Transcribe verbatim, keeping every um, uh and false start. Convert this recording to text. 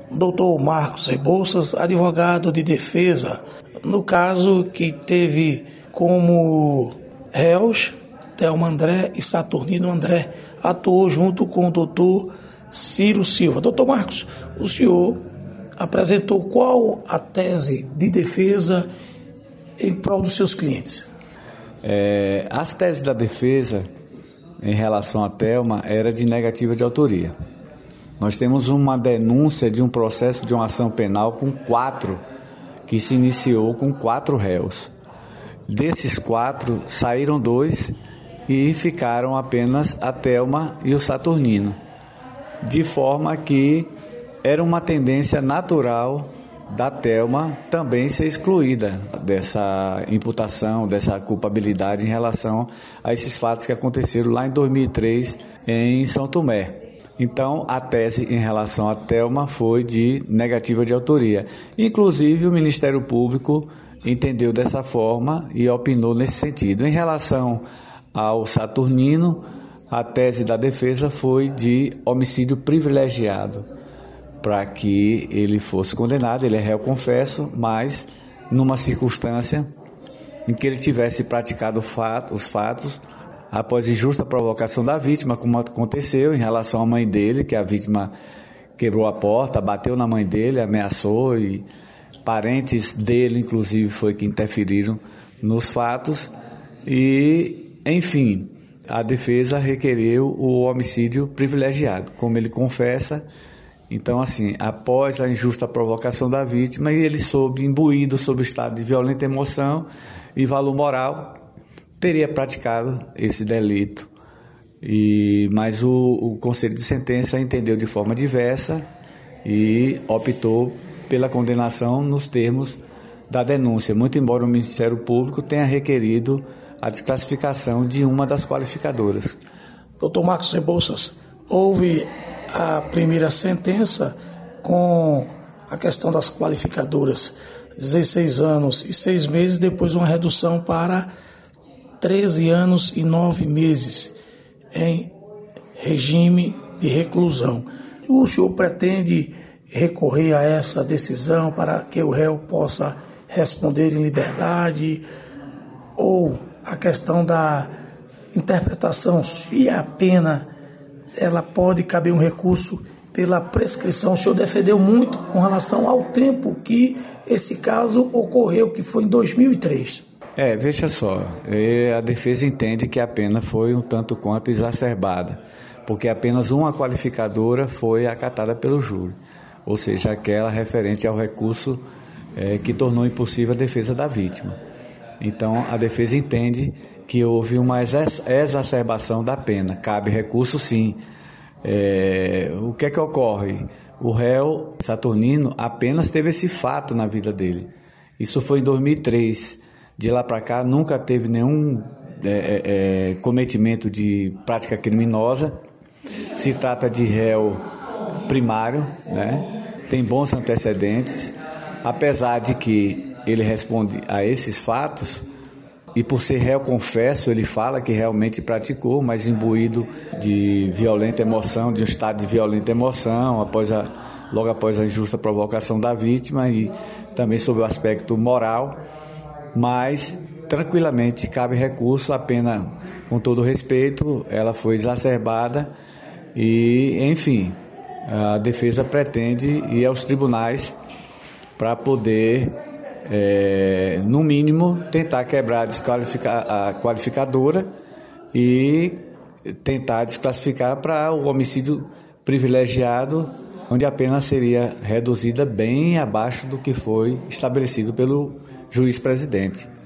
doutor Marcos Rebouças, advogado de defesa, no caso que teve como réus Thelma André e Saturnino André, atuou junto com o doutor Ciro Silva. Doutor Marcos, o senhor apresentou qual a tese de defesa em prol dos seus clientes? É, as teses da defesa em relação a Thelma era de negativa de autoria. Nós temos uma denúncia de um processo de uma ação penal com quatro, que se iniciou com quatro réus. Desses quatro, saíram dois e ficaram apenas a Thelma e o Saturnino, de forma que era uma tendência natural da Thelma também ser excluída dessa imputação, dessa culpabilidade em relação a esses fatos que aconteceram lá em dois mil e três em São Tomé. Então, a tese em relação a Thelma foi de negativa de autoria. Inclusive, o Ministério Público entendeu dessa forma e opinou nesse sentido. Em relação ao Saturnino, a tese da defesa foi de homicídio privilegiado, para que ele fosse condenado. Ele é réu confesso, mas numa circunstância em que ele tivesse praticado fato, os fatos após injusta provocação da vítima, como aconteceu em relação à mãe dele, que a vítima quebrou a porta, bateu na mãe dele, ameaçou, e parentes dele, inclusive, foi que interferiram nos fatos. E, enfim, a defesa requereu o homicídio privilegiado, como ele confessa. Então, assim, após a injusta provocação da vítima, ele soube, imbuído sob o estado de violenta emoção e valor moral, teria praticado esse delito. E, mas o, o Conselho de Sentença entendeu de forma diversa e optou pela condenação nos termos da denúncia, muito embora o Ministério Público tenha requerido a desclassificação de uma das qualificadoras. doutor Marcos Rebouças, houve a primeira sentença com a questão das qualificadoras, dezesseis anos e seis meses, depois uma redução para treze anos e nove meses em regime de reclusão. O senhor pretende recorrer a essa decisão para que o réu possa responder em liberdade, ou a questão da interpretação, se a pena ela pode caber um recurso pela prescrição? O senhor defendeu muito com relação ao tempo que esse caso ocorreu, que foi em dois mil e três. É, veja só, a defesa entende que a pena foi um tanto quanto exacerbada, porque apenas uma qualificadora foi acatada pelo júri, ou seja, aquela referente ao recurso é, que tornou impossível a defesa da vítima. Então, a defesa entende que houve uma exacerbação da pena. Cabe recurso, sim. É, o que é que ocorre? O réu Saturnino apenas teve esse fato na vida dele. Isso foi em dois mil e três. De lá para cá, nunca teve nenhum é, é, cometimento de prática criminosa. Se trata de réu primário, né? Tem bons antecedentes. Apesar de que ele responde a esses fatos, e por ser réu confesso, ele fala que realmente praticou, mas imbuído de violenta emoção, de um estado de violenta emoção, após a, logo após a injusta provocação da vítima, e também sob o aspecto moral. Mas, tranquilamente, cabe recurso, a pena, com todo respeito, ela foi exacerbada e, enfim, a defesa pretende ir aos tribunais para poder, é, no mínimo, tentar quebrar a, desqualifica- a qualificadora e tentar desclassificar para o homicídio privilegiado, onde a pena seria reduzida bem abaixo do que foi estabelecido pelo juiz presidente.